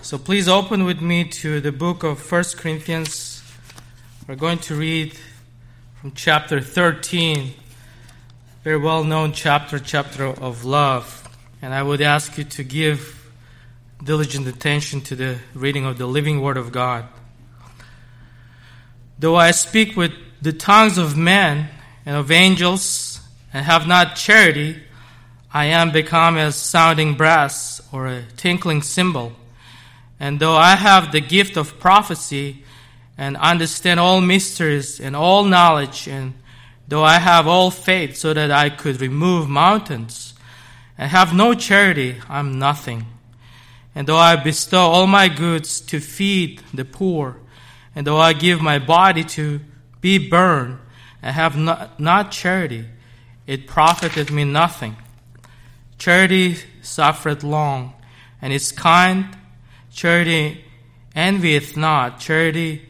So please open with me to the book of 1 Corinthians. We're going to read from chapter 13, very well-known chapter of love. And I would ask you to give diligent attention to the reading of the living Word of God. Though I speak with the tongues of men and of angels and have not charity, I am become as sounding brass or a tinkling cymbal. And though I have the gift of prophecy and understand all mysteries and all knowledge, and though I have all faith so that I could remove mountains, and have no charity, I am nothing. And though I bestow all my goods to feed the poor, and though I give my body to be burned, and have not charity, it profiteth me nothing. Charity suffereth long, and is kind. Charity envieth not. Charity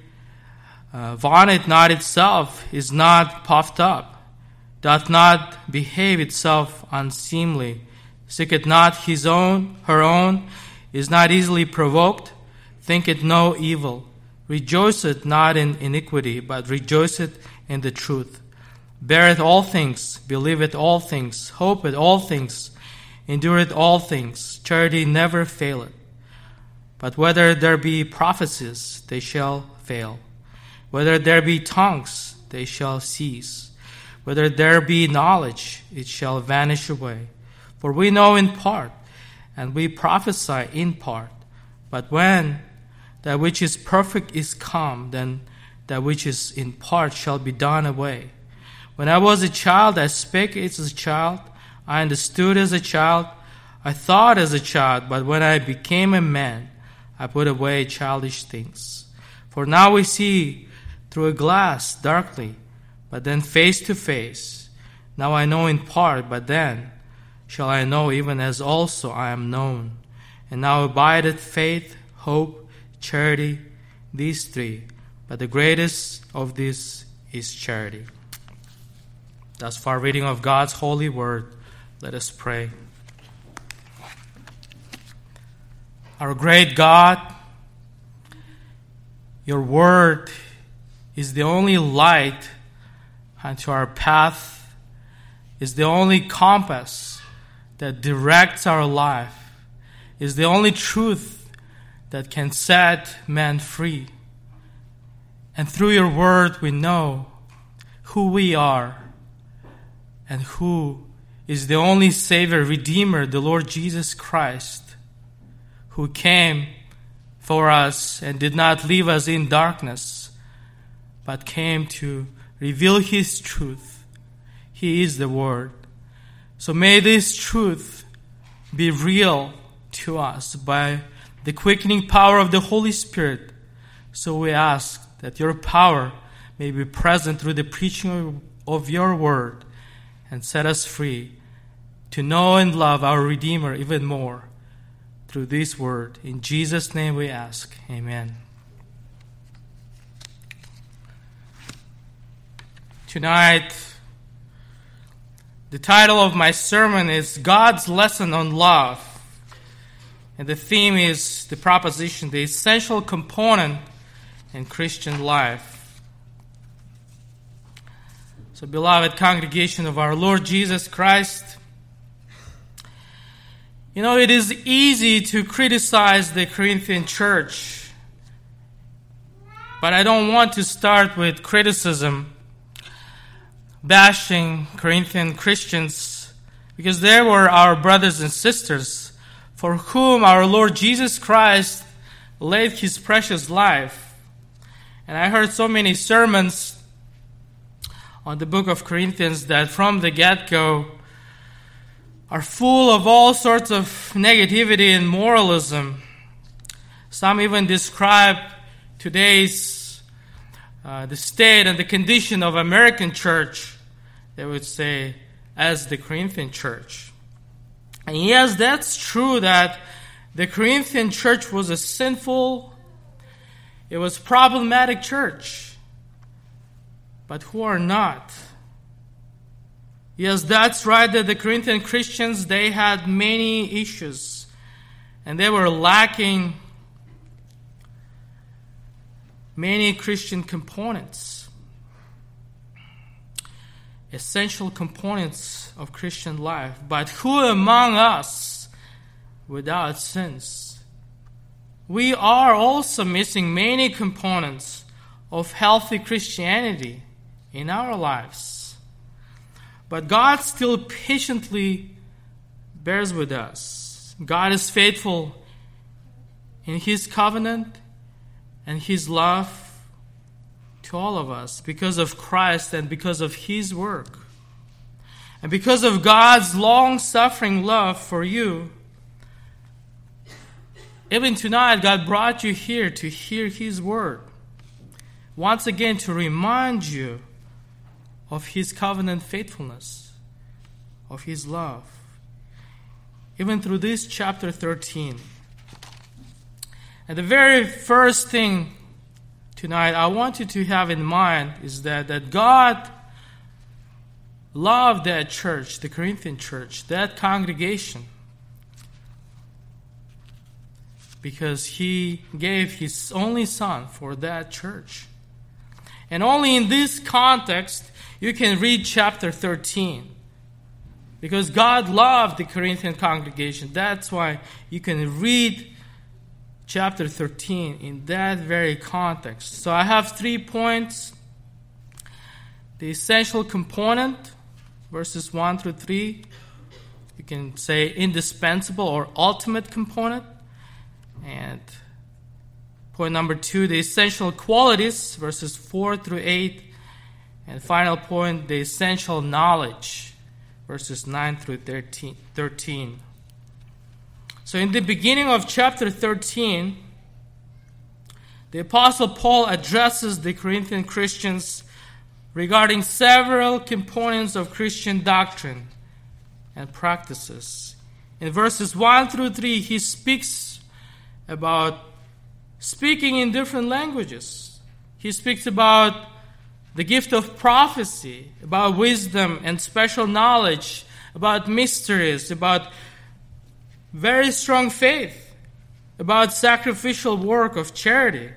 vaunteth not itself, is not puffed up, doth not behave itself unseemly, seeketh not her own, is not easily provoked, thinketh no evil, rejoiceth not in iniquity, but rejoiceth in the truth, beareth all things, believeth all things, hopeth all things, endureth all things. Charity never faileth. But whether there be prophecies, they shall fail. Whether there be tongues, they shall cease. Whether there be knowledge, it shall vanish away. For we know in part, and we prophesy in part. But when that which is perfect is come, then that which is in part shall be done away. When I was a child, I spake as a child, I understood as a child, I thought as a child, but when I became a man, I put away childish things. For now we see through a glass darkly, but then face to face. Now I know in part, but then shall I know even as also I am known. And now abideth faith, hope, charity, these three. But the greatest of these is charity. Thus far, reading of God's holy word. Let us pray. Our great God, your word is the only light unto our path, is the only compass that directs our life, is the only truth that can set man free. And through your word we know who we are and who is the only Savior, Redeemer, the Lord Jesus Christ, who came for us and did not leave us in darkness, but came to reveal His truth. He is the Word. So may this truth be real to us by the quickening power of the Holy Spirit. So we ask that your power may be present through the preaching of your Word and set us free to know and love our Redeemer even more through this word. In Jesus' name we ask. Amen. Tonight, the title of my sermon is God's Lesson on Love. And the theme is the proposition, the essential component in Christian life. So, beloved congregation of our Lord Jesus Christ, you know, it is easy to criticize the Corinthian church, but I don't want to start with criticism, bashing Corinthian Christians, because they were our brothers and sisters for whom our Lord Jesus Christ laid His precious life. And I heard so many sermons on the book of Corinthians that from the get-go are full of all sorts of negativity and moralism. Some even describe today's the state and the condition of American church, they would say, as the Corinthian church. And yes, that's true that the Corinthian church was a sinful, it was problematic church. But who are not? Yes, that's right, that the Corinthian Christians, they had many issues. And they were lacking many Christian components, essential components of Christian life. But who among us without sins? We are also missing many components of healthy Christianity in our lives. But God still patiently bears with us. God is faithful in His covenant and His love to all of us because of Christ and because of His work. And because of God's long-suffering love for you, even tonight, God brought you here to hear His word. Once again, to remind you of His covenant faithfulness, of His love. Even through this chapter 13. And the very first thing tonight I want you to have in mind is that God loved that church, the Corinthian church, that congregation, because He gave His only Son for that church. And only in this context you can read chapter 13. Because God loved the Corinthian congregation. That's why you can read chapter 13 in that very context. So I have 3 points. The essential component, verses 1 through 3. You can say indispensable or ultimate component. And point number 2, the essential qualities, verses 4 through 8. And final point, the essential knowledge, verses 9 through 13. So in the beginning of chapter 13, the Apostle Paul addresses the Corinthian Christians regarding several components of Christian doctrine and practices. In verses 1 through 3, he speaks about speaking in different languages. He speaks about the gift of prophecy, about wisdom and special knowledge, about mysteries, about very strong faith, about sacrificial work of charity,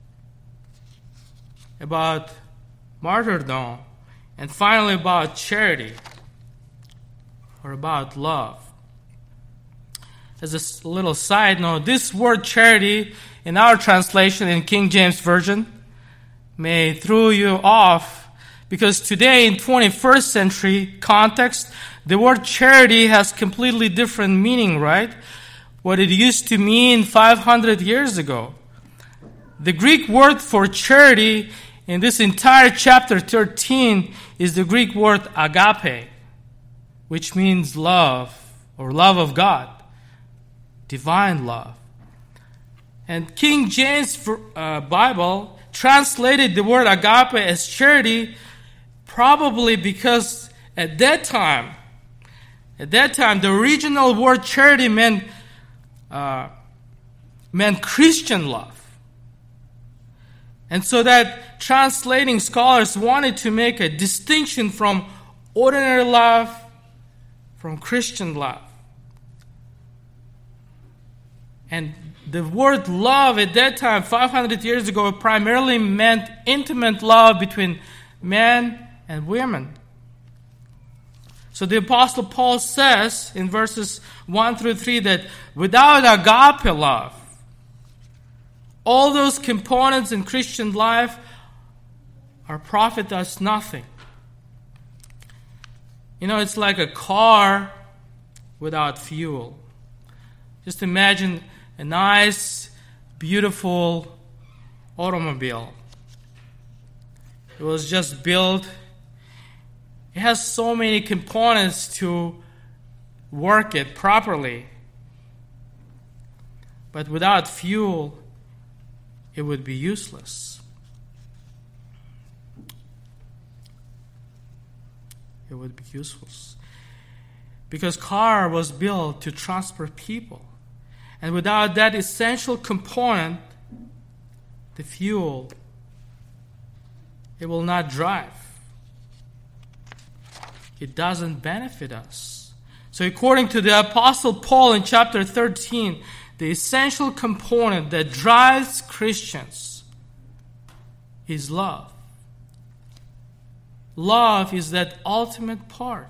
about martyrdom, and finally about charity, or about love. As a little side note, this word charity in our translation in King James Version may throw you off, because today in 21st century context, the word charity has completely different meaning, right? What it used to mean 500 years ago. The Greek word for charity in this entire chapter 13 is the Greek word agape, which means love, or love of God, divine love. And King James Bible translated the word agape as charity, probably because at that time, the original word charity meant Christian love. And so that translating scholars wanted to make a distinction from ordinary love from Christian love. And the word love at that time, 500 years ago, primarily meant intimate love between men and women. So the Apostle Paul says in verses 1 through 3 that without agape love, all those components in Christian life are profit us nothing. You know, it's like a car without fuel. Just imagine a nice, beautiful automobile. It was just built. It has so many components to work it properly. But without fuel, it would be useless. It would be useless. Because car was built to transport people. And without that essential component, the fuel, it will not drive. It doesn't benefit us. So according to the Apostle Paul in chapter 13, the essential component that drives Christians is love. Love is that ultimate part.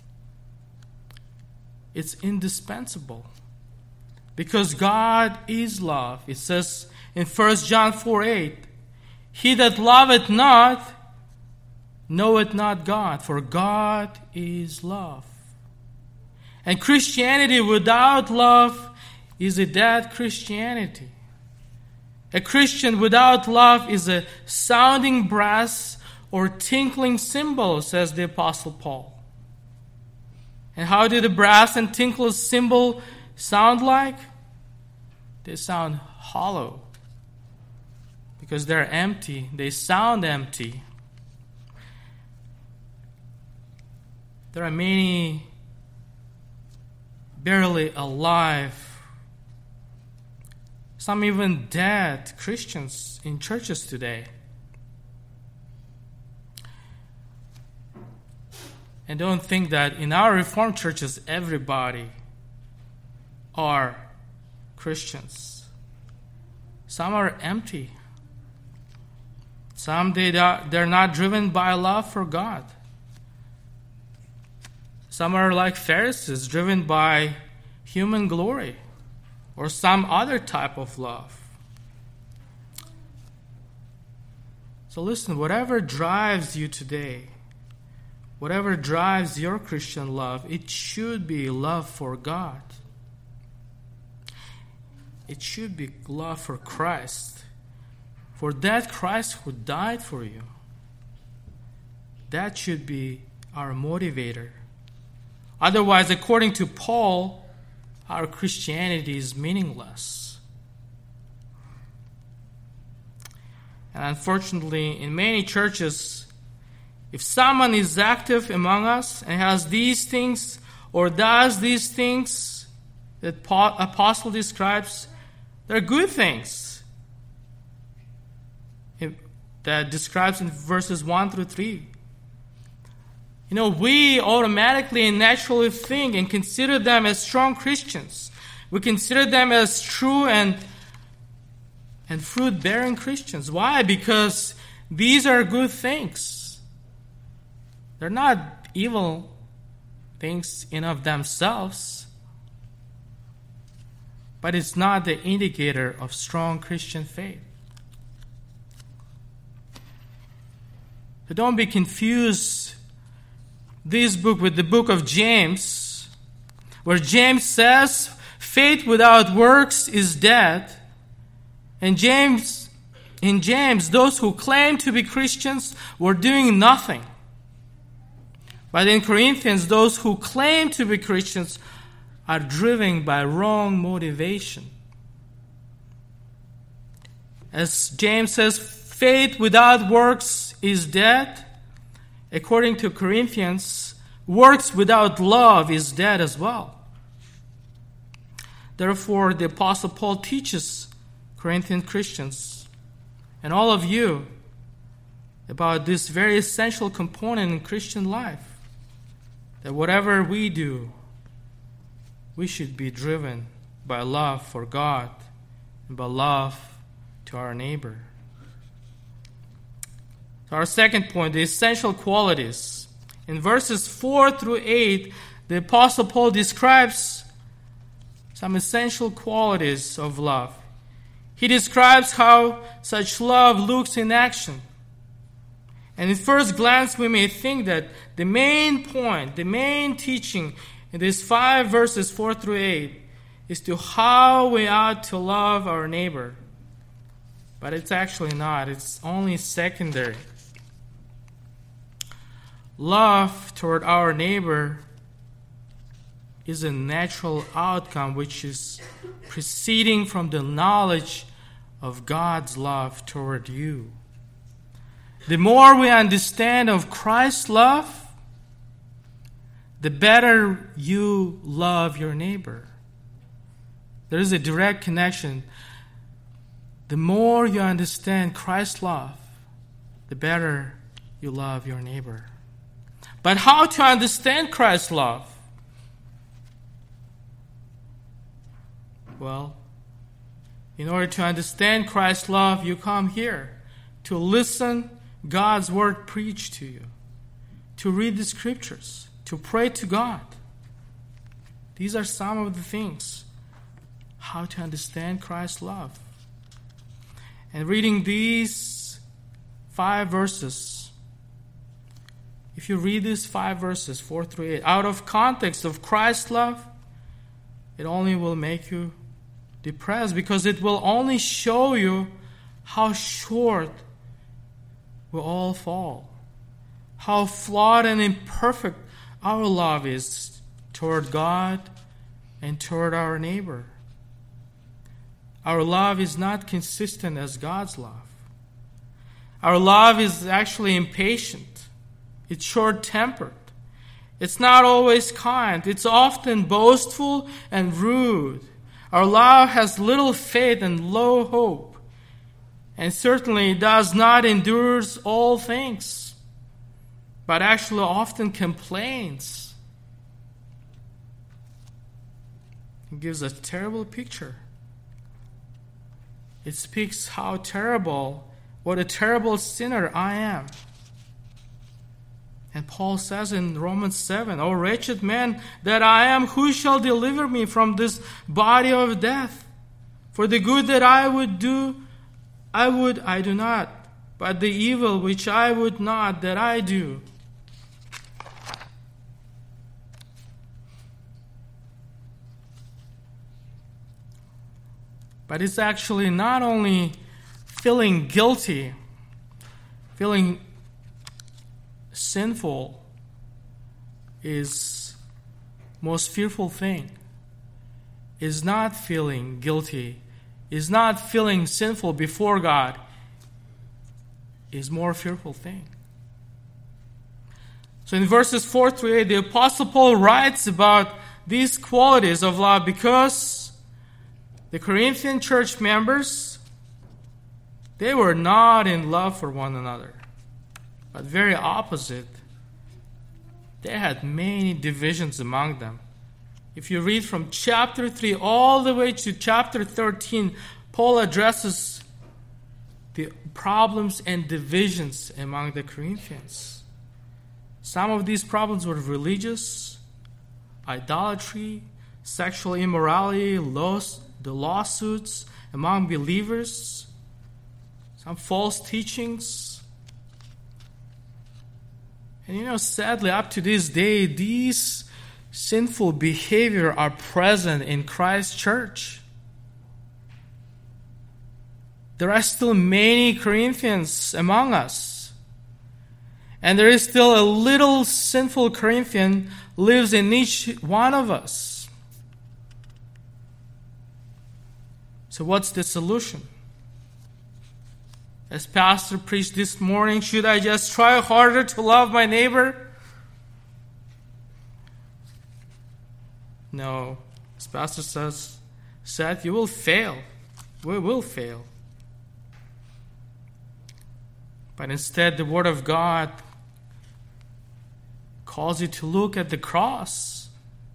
It's indispensable. Because God is love. It says in 1 John 4:8, "He that loveth not knoweth not God, for God is love." And Christianity without love is a dead Christianity. A Christian without love is a sounding brass or tinkling cymbal, says the Apostle Paul. And how do the brass and tinkle cymbal sound like? They sound hollow because they're empty. They sound empty. There are many barely alive, some even dead Christians in churches today. And don't think that in our Reformed churches everybody are Christians. Some are empty. Some they're not driven by love for God. Some are like Pharisees, driven by human glory or some other type of love. So listen, whatever drives you today, whatever drives your Christian love, it should be love for God. It should be love for Christ. For that Christ who died for you. That should be our motivator. Otherwise, according to Paul, our Christianity is meaningless. And unfortunately, in many churches, if someone is active among us and has these things or does these things that Apostle describes, they're good things. That describes in verses 1 through 3. We automatically and naturally think and consider them as strong Christians. We consider them as true and fruit-bearing Christians. Why? Because these are good things. They're not evil things in of themselves, but it's not the indicator of strong Christian faith. So don't be confused this book with the book of James, where James says faith without works is dead. And in James, those who claim to be Christians were doing nothing. But in Corinthians, those who claim to be Christians are driven by wrong motivation. As James says, faith without works is dead. According to Corinthians, works without love is dead as well. Therefore, the Apostle Paul teaches Corinthian Christians and all of you about this very essential component in Christian life, that whatever we do, we should be driven by love for God and by love to our neighbor. So our second point, the essential qualities. In verses 4 through 8, the Apostle Paul describes some essential qualities of love. He describes how such love looks in action. And at first glance, we may think that the main point, the main teaching in these 5 verses 4 through 8 is to how we ought to love our neighbor. But it's actually not. It's only secondary. Love toward our neighbor is a natural outcome which is proceeding from the knowledge of God's love toward you. The more we understand of Christ's love, the better you love your neighbor. There is a direct connection. The more you understand Christ's love, the better you love your neighbor. But how to understand Christ's love? Well, in order to understand Christ's love, you come here to listen God's word preached to you, to read the scriptures, to pray to God. These are some of the things, how to understand Christ's love. And reading these 5 verses, if you read these 5 verses, 4 through 8, out of context of Christ's love, it only will make you depressed, because it will only show you how short we all fall, how flawed and imperfect our love is toward God and toward our neighbor. Our love is not consistent as God's love. Our love is actually impatient. It's short-tempered. It's not always kind. It's often boastful and rude. Our love has little faith and low hope. And certainly does not endure all things, but actually often complains. It gives a terrible picture. It speaks how terrible, what a terrible sinner I am. And Paul says in Romans 7, "O wretched man that I am, who shall deliver me from this body of death? For the good that I do not, but the evil which I would not, that I do." But it's actually not only feeling guilty, feeling sinful is most fearful thing. Is not feeling guilty, is not feeling sinful before God, is more fearful thing. So in verses 4 through 8, the Apostle Paul writes about these qualities of love because the Corinthian church members, they were not in love for one another, but very opposite. They had many divisions among them. If you read from chapter 3 all the way to chapter 13, Paul addresses the problems and divisions among the Corinthians. Some of these problems were religious, idolatry, sexual immorality, the lawsuits among believers, some false teachings. And sadly, up to this day, these sinful behavior are present in Christ's church. There are still many Corinthians among us. And there is still a little sinful Corinthian lives in each one of us. So what's the solution? As Pastor preached this morning, should I just try harder to love my neighbor? No. As Pastor said, you will fail. We will fail. But instead, the Word of God calls you to look at the cross.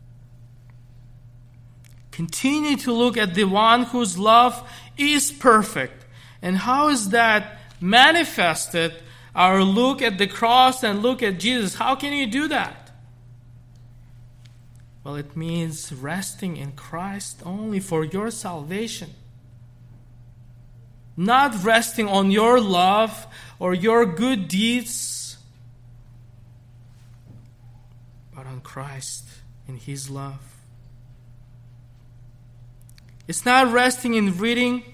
Continue to look at the one whose love is perfect. And how is that manifested? Our look at the cross and look at Jesus. How can you do that? Well, it means resting in Christ only for your salvation. Not resting on your love or your good deeds, but on Christ and His love. It's not resting in reading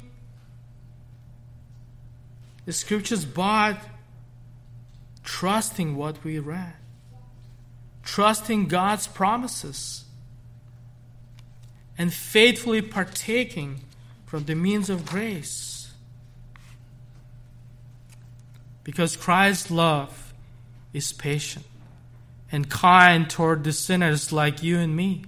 the scriptures, but trusting what we read. Trusting God's promises. And faithfully partaking from the means of grace. Because Christ's love is patient and kind toward the sinners like you and me.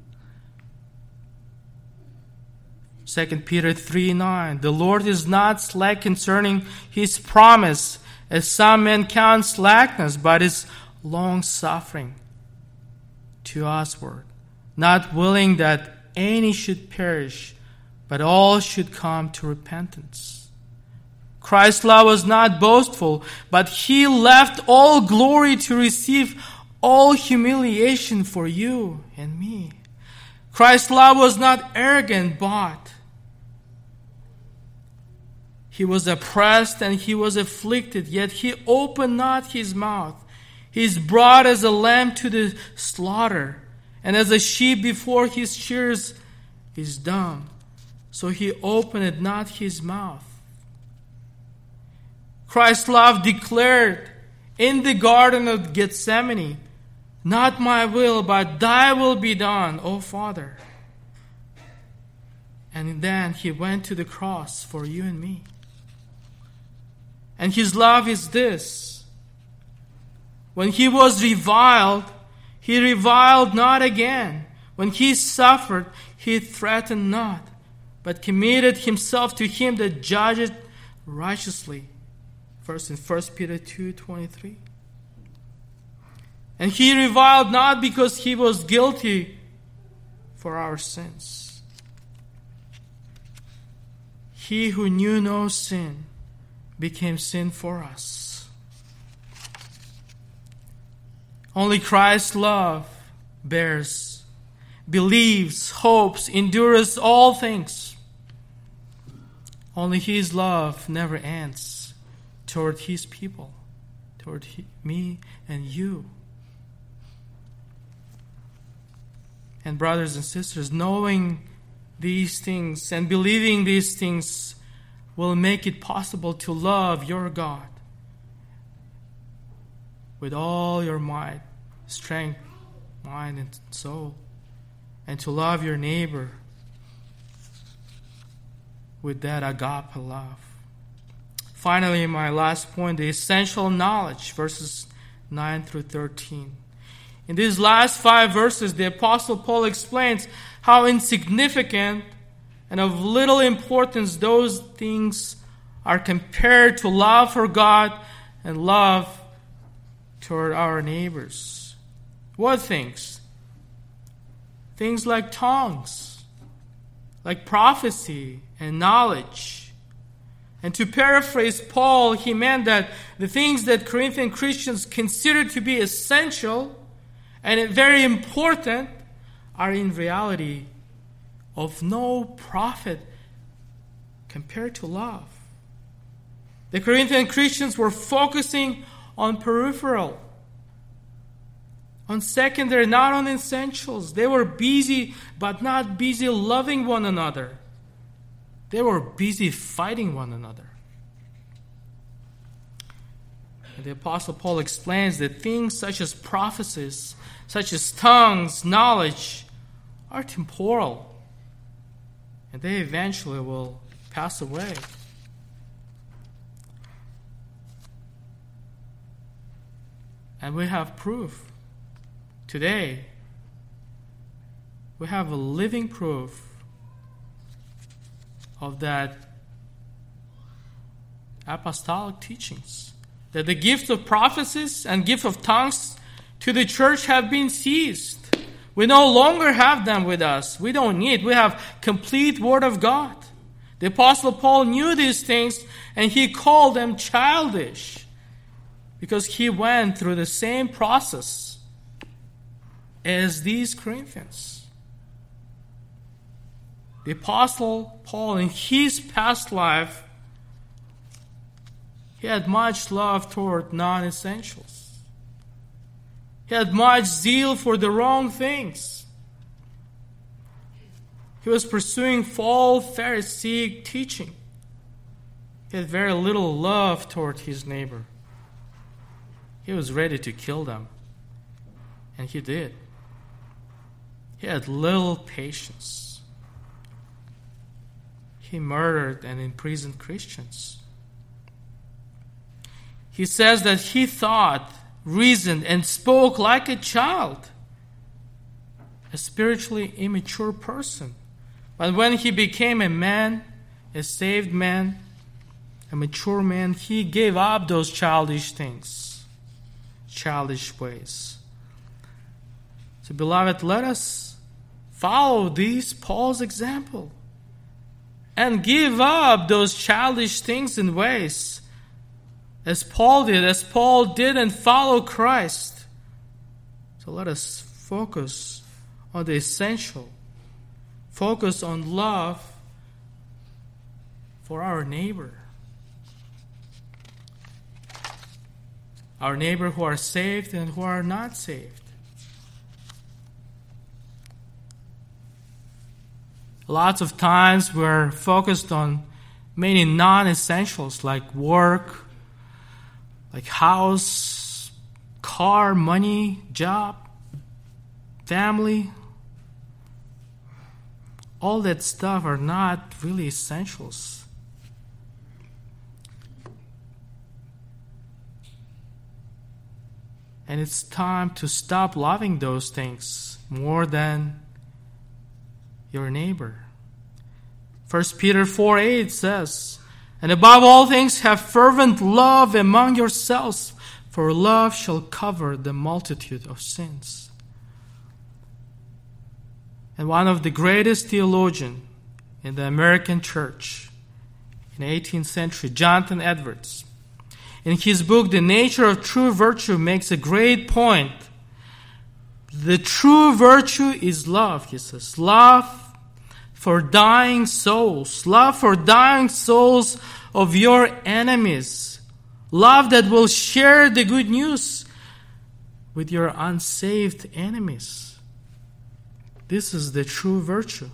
2 Peter 3:9, the Lord is not slack concerning His promise, as some men count slackness, but is long-suffering to usward, not willing that any should perish, but all should come to repentance. Christ's love was not boastful, but he left all glory to receive all humiliation for you and me. Christ's love was not arrogant, but he was oppressed and he was afflicted, yet he opened not his mouth. He is brought as a lamb to the slaughter, and as a sheep before his shearers is dumb, so he opened not his mouth. Christ's love declared in the Garden of Gethsemane, not my will, but thy will be done, O Father. And then he went to the cross for you and me. And his love is this: when he was reviled, he reviled not again. When he suffered, he threatened not, but committed himself to him that judgeth righteously. First in 1 Peter 2:23. And he reviled not because he was guilty for our sins. He who knew no sin became sin for us. Only Christ's love bears, believes, hopes, endures all things. Only his love never ends toward his people, toward me and you. And brothers and sisters, knowing these things and believing these things will make it possible to love your God with all your might, strength, mind, and soul, and to love your neighbor with that agape love. Finally, my last point, the essential knowledge, verses 9 through 13. In these last 5 verses, the Apostle Paul explains how insignificant and of little importance those things are compared to love for God and love toward our neighbors. What things? Things like tongues, like prophecy and knowledge. And to paraphrase Paul, he meant that the things that Corinthian Christians consider to be essential and very important are in reality of no profit compared to love. The Corinthian Christians were focusing on peripheral, on secondary, not on essentials. They were busy, but not busy loving one another. They were busy fighting one another. And the Apostle Paul explains that things such as prophecies, such as tongues, knowledge, are temporal. And they eventually will pass away. And we have proof. Today, we have a living proof of that apostolic teachings. That the gift of prophecies and gift of tongues to the church have been seized. We no longer have them with us. We don't need. We have complete Word of God. The Apostle Paul knew these things and he called them childish because he went through the same process as these Corinthians. The Apostle Paul, in his past life, he had much love toward non-essentials. He had much zeal for the wrong things. He was pursuing false Pharisaic teaching. He had very little love toward his neighbor. He was ready to kill them. And he did. He had little patience. He murdered and imprisoned Christians. He says that he thought, reasoned, and spoke like a child, a spiritually immature person. But when he became a man, a saved man, a mature man, he gave up those childish things, childish ways. So, beloved, let us follow Paul's example and give up those childish things and ways, as Paul did and follow Christ. So let us focus on the essential. Focus on love for our neighbor. Our neighbor who are saved and who are not saved. Lots of times we're focused on many non-essentials like work, like house, car, money, job, family. All that stuff are not really essentials. And it's time to stop loving those things more than your neighbor. 1 Peter 4:8 says, "And above all things have fervent love among yourselves, for love shall cover the multitude of sins." And one of the greatest theologians in the American church in the 18th century, Jonathan Edwards, in his book, The Nature of True Virtue, makes a great point. The true virtue is love, he says. Love for dying souls. Love for dying souls of your enemies. Love that will share the good news with your unsaved enemies. This is the true virtue.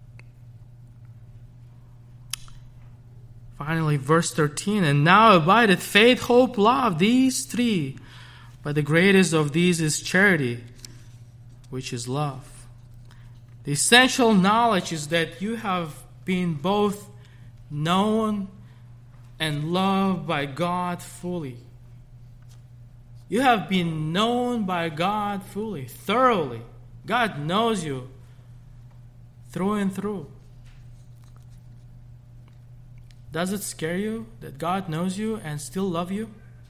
Finally, verse 13, "And now abideth faith, hope, love, these three. But the greatest of these is charity, which is love." The essential knowledge is that you have been both known and loved by God fully. You have been known by God fully, thoroughly. God knows you through and through. Does it scare you that God knows you and still love you?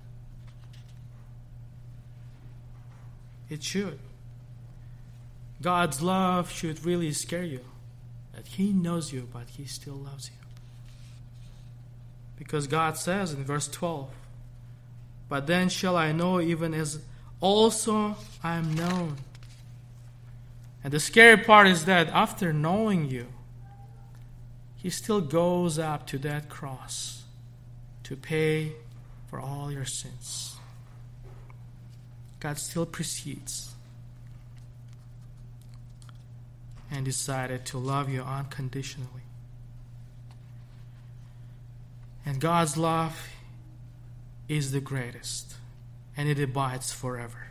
It should. God's love should really scare you. That He knows you, but He still loves you. Because God says in verse 12, "But then shall I know even as also I am known." And the scary part is that after knowing you, He still goes up to that cross to pay for all your sins. God still proceeds and decided to love you unconditionally. And God's love is the greatest, and it abides forever.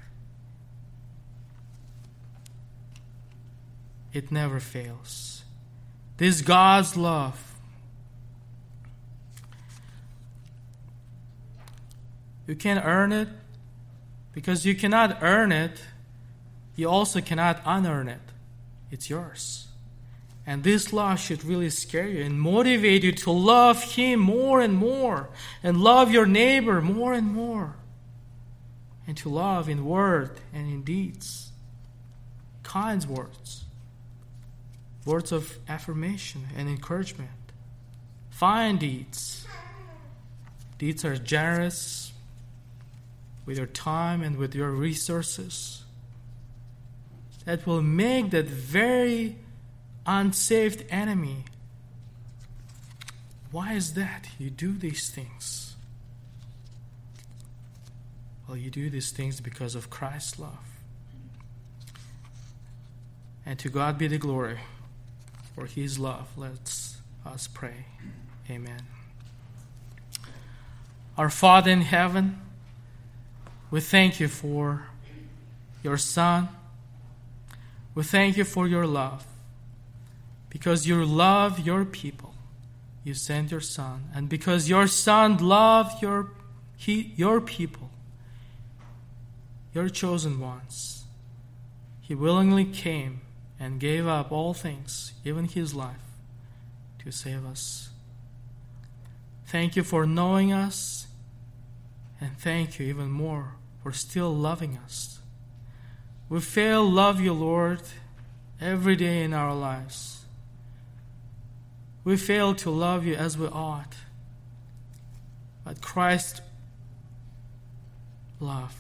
It never fails. This God's love, you can't earn it, because you cannot earn it, you also cannot unearn it. It's yours. And this love should really scare you and motivate you to love Him more and more, and love your neighbor more and more, and to love in word and in deeds. Kind words. Words of affirmation and encouragement. Fine deeds. Deeds are generous with your time and with your resources. That will make that very unsaved enemy. Why is that? You do these things. Well, you do these things because of Christ's love. And to God be the glory for His love. Let us pray. Amen. Our Father in heaven, we thank You for Your Son. We thank You for Your love. Because You love Your people, You sent Your Son. And because Your Son loved Your people, Your chosen ones, He willingly came and gave up all things, even His life, to save us. Thank You for knowing us, and thank You even more for still loving us. We fail to love You, Lord, every day in our lives. We fail to love you as we ought. But Christ's love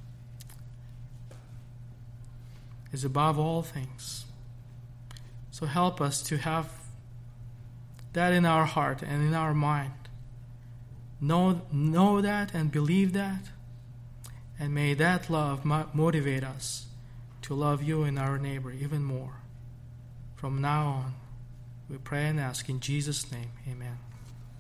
is above all things. So help us to have that in our heart and in our mind. Know that and believe that. And may that love motivate us to love you and our neighbor even more. From now on, we pray and ask in Jesus' name, amen.